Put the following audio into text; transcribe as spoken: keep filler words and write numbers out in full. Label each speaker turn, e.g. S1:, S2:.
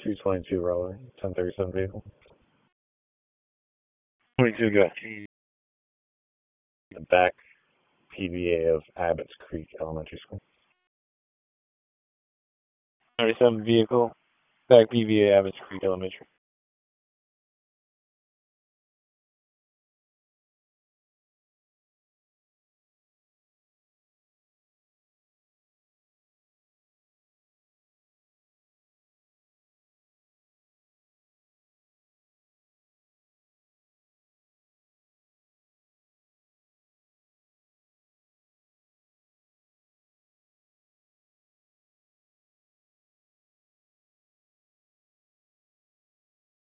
S1: two twenty-two Raleigh, ten thirty-seven vehicle.
S2: twenty-two, go.
S1: The back P V A of Abbott's Creek Elementary School.
S2: thirty-seven vehicle, back P V A, Abbott's Creek Elementary.